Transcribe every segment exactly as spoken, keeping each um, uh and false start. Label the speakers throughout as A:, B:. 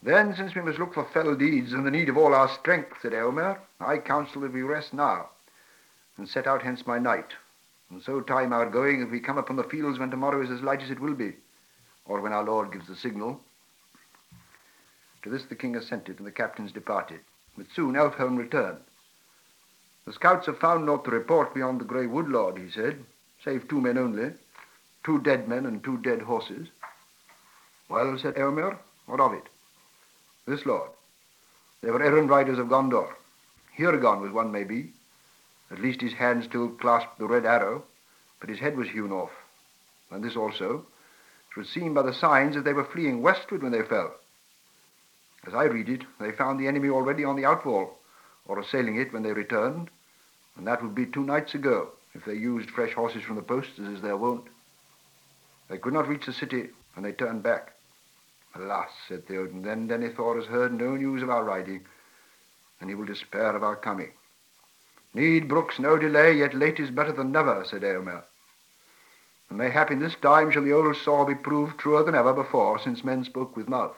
A: Then, since we must look for fell deeds and the need of all our strength, said Eomer, I counsel that we rest now, and set out hence by night, and so time our going if we come upon the fields when tomorrow is as light as it will be, or when our Lord gives the signal. To this the king assented, and the captains departed. But soon Elfhelm returned. The scouts have found naught to report beyond the grey wood, lord, he said, save two men only, two dead men and two dead horses. Well, said Eomer, what of it? This, lord. They were errand riders of Gondor. Hiragon was one, maybe. At least his hand still clasped the red arrow, but his head was hewn off. And this also, it would seem by the signs that they were fleeing westward when they fell. As I read it, they found the enemy already on the outwall, or assailing it when they returned, and that would be two nights ago, if they used fresh horses from the posts, as is their wont. They could not reach the city, and they turned back. Alas, said Theoden, then Denethor has heard no news of our riding, and he will despair of our coming. Need brooks no delay, yet late is better than never, said Eomer. And mayhap in this time shall the old saw be proved truer than ever before, since men spoke with mouth.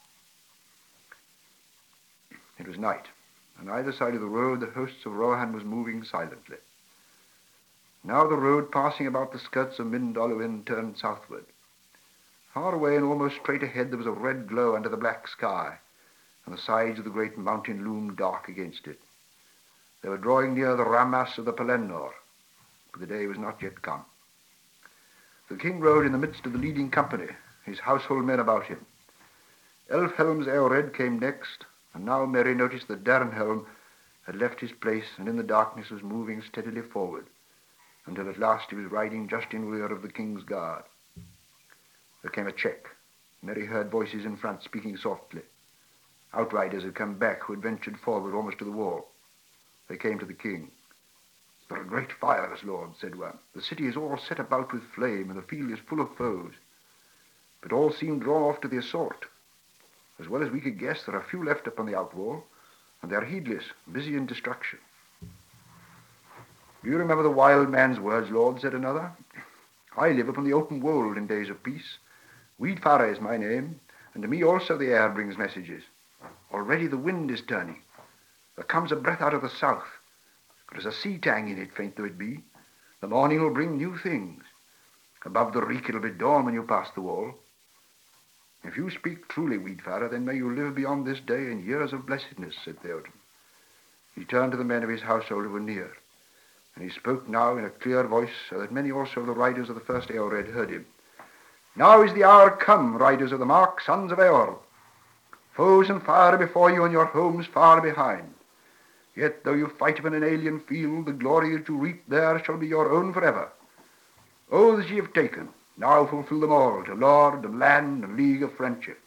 A: It was night. On either side of the road the hosts of Rohan was moving silently. Now the road, passing about the skirts of Mindolluin, turned southward. Far away and almost straight ahead there was a red glow under the black sky, and the sides of the great mountain loomed dark against it. They were drawing near the Rammas of the Pelennor, but the day was not yet come. The king rode in the midst of the leading company, his household men about him. Elfhelm's Eored came next, and now Merry noticed that Dernhelm had left his place and in the darkness was moving steadily forward, until at last he was riding just in rear of the king's guard. There came a check. Merry heard voices in front speaking softly. Outriders had come back who had ventured forward almost to the wall. They came to the king. There are great fires, lord, said one. The city is all set about with flame, and the field is full of foes. But all seem drawn off to the assault. As well as we could guess, there are few left upon the outwall, and they are heedless, busy in destruction. Do you remember the wild man's words, lord, said another. I live upon the open wold in days of peace. Weedfara is my name, and to me also the air brings messages. Already the wind is turning. There comes a breath out of the south. There is a sea tang in it, faint though it be. The morning will bring new things. Above the reek it'll be dawn when you pass the wall. If you speak truly, Weedfara, then may you live beyond this day in years of blessedness, said Theoden. He turned to the men of his household who were near, and he spoke now in a clear voice, so that many also of the riders of the first Eored heard him. Now is the hour come, riders of the mark, sons of Eorl. Foes and fire are before you, and your homes far behind. Yet though you fight upon an alien field, the glory that you reap there shall be your own forever. Oaths ye have taken, now fulfill them all, to lord, and land, and league of friendship.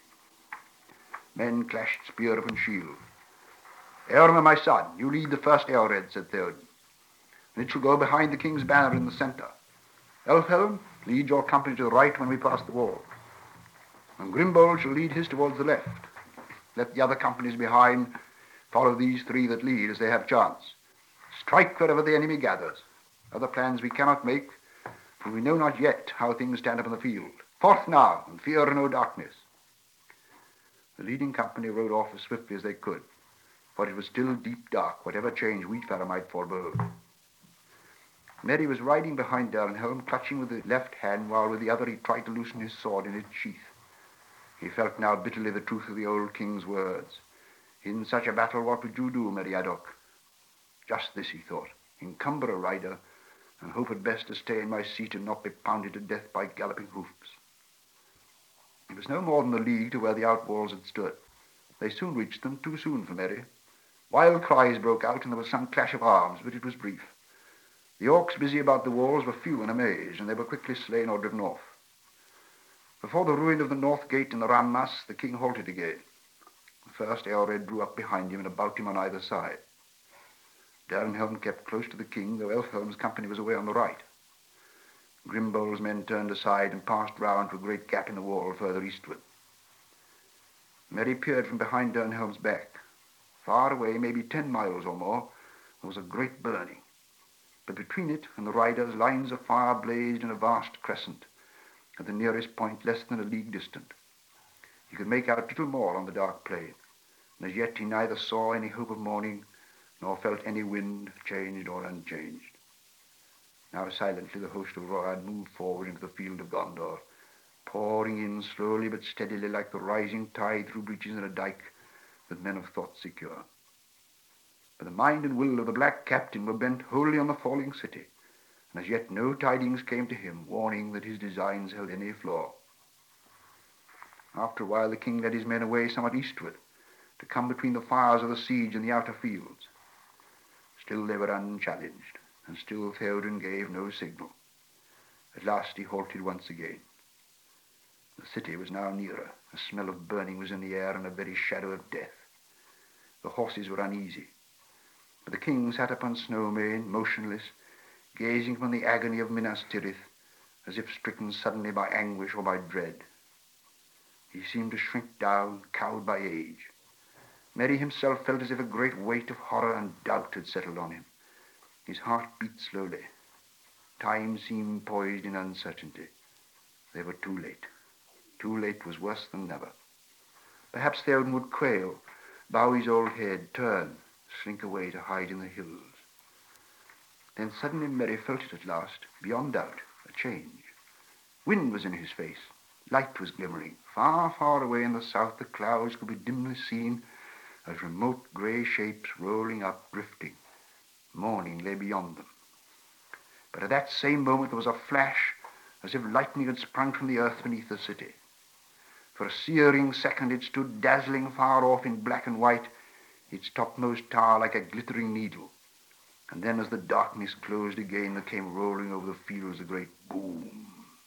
A: Men clashed spear upon shield. Eormer, my son, you lead the first Eored, said Theoden, and it shall go behind the king's banner in the centre. Elfhelm, lead your company to the right when we pass the wall, and Grimbold shall lead his towards the left. Let the other companies behind follow these three that lead as they have chance. Strike wherever the enemy gathers. Other plans we cannot make, for we know not yet how things stand upon the field. Forth now, and fear no darkness. The leading company rode off as swiftly as they could, for it was still deep dark, whatever change Weedfara might forebode. Merry was riding behind Dernhelm, clutching with the left hand, while with the other he tried to loosen his sword in its sheath. He felt now bitterly the truth of the old king's words. In such a battle, what would you do, Meriadoc? Just this, he thought, encumber a rider, and hope at best to stay in my seat and not be pounded to death by galloping hoofs. It was no more than a league to where the outwalls had stood. They soon reached them, too soon for Merry. Wild cries broke out, and there was some clash of arms, but it was brief. The orcs busy about the walls were few and amazed, and they were quickly slain or driven off. Before the ruin of the north gate in the Rammas, the king halted again. The first Eored drew up behind him and about him on either side. Dernhelm kept close to the king, though Elfhelm's company was away on the right. Grimbold's men turned aside and passed round to a great gap in the wall further eastward. Merry peered from behind Dernhelm's back. Far away, maybe ten miles or more, there was a great burning. But between it and the riders, lines of fire blazed in a vast crescent, at the nearest point less than a league distant. He could make out little more on the dark plain, and as yet he neither saw any hope of morning, nor felt any wind, changed or unchanged. Now silently the host of Rohan moved forward into the field of Gondor, pouring in slowly but steadily like the rising tide through breaches in a dike, with men of thought secure. But the mind and will of the black captain were bent wholly on the falling city, and as yet no tidings came to him warning that his designs held any flaw. After a while the king led his men away somewhat eastward, to come between the fires of the siege and the outer fields. Still they were unchallenged, and still Theoden gave no signal. At last he halted once again. The city was now nearer. A smell of burning was in the air, and a very shadow of death. The horses were uneasy, but the king sat upon Snowmane, motionless, gazing upon the agony of Minas Tirith, as if stricken suddenly by anguish or by dread. He seemed to shrink down, cowed by age. Merry himself felt as if a great weight of horror and doubt had settled on him. His heart beat slowly. Time seemed poised in uncertainty. They were too late. Too late was worse than never. Perhaps Theoden would quail, bow his old head, turn, slink away to hide in the hills. Then suddenly Merry felt it at last, beyond doubt, a change. Wind was in his face. Light was glimmering. Far, far away in the south the clouds could be dimly seen as remote grey shapes rolling up, drifting. Morning lay beyond them. But at that same moment there was a flash, as if lightning had sprung from the earth beneath the city. For a searing second it stood dazzling far off in black and white, its topmost tower like a glittering needle. And then as the darkness closed again, there came rolling over the fields a great boom.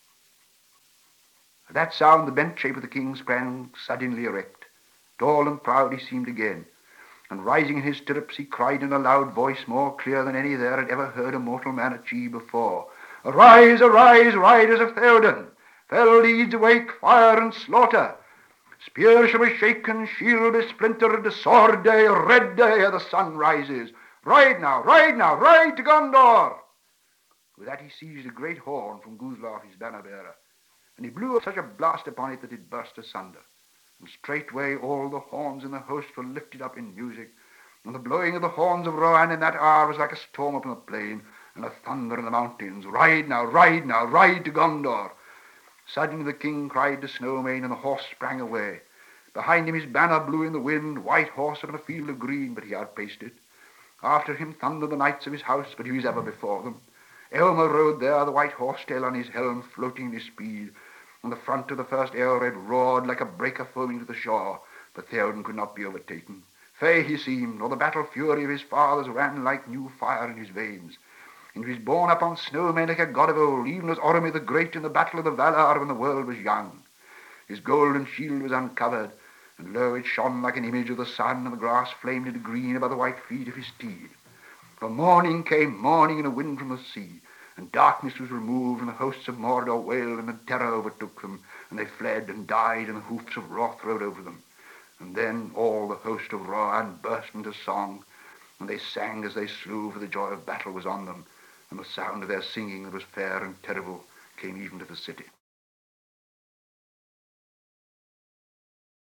A: At that sound the bent shape of the king sprang suddenly erect. Tall and proud he seemed again, and rising in his stirrups he cried in a loud voice, more clear than any there had ever heard a mortal man achieve before, "Arise, arise, riders of Theoden! Fell leads awake, fire and slaughter! Spear shall be shaken, shield be splintered, sword day, red day ere the sun rises! Ride now, ride now, ride to Gondor!" With that he seized a great horn from Guzlaf his banner-bearer, and he blew such a blast upon it that it burst asunder. And straightway all the horns in the host were lifted up in music, and the blowing of the horns of Rohan in that hour was like a storm upon the plain, and a thunder in the mountains. Ride now, ride now, ride to Gondor! Suddenly the king cried to Snowmane, and the horse sprang away. Behind him his banner blew in the wind, white horse on a field of green, but he outpaced it. After him thundered the knights of his house, but he was ever before them. Eomer rode there, the white horse-tail on his helm floating in his speed, and the front of the first Eored roared like a breaker foaming to the shore, but Theoden could not be overtaken. Fey he seemed, or the battle fury of his fathers ran like new fire in his veins. And he was borne up on Snowmane like a god of old, even as Orome the Great in the battle of the Valar when the world was young. His golden shield was uncovered, and lo, it shone like an image of the sun, and the grass flamed into green above the white feet of his steed. For morning came, morning in a wind from the sea, and darkness was removed, and the hosts of Mordor wailed, and the terror overtook them, and they fled and died, and the hoofs of wrath rode over them. And then all the host of Rohan burst into song, and they sang as they slew, for the joy of battle was on them, and the sound of their singing that was fair and terrible came even to the city.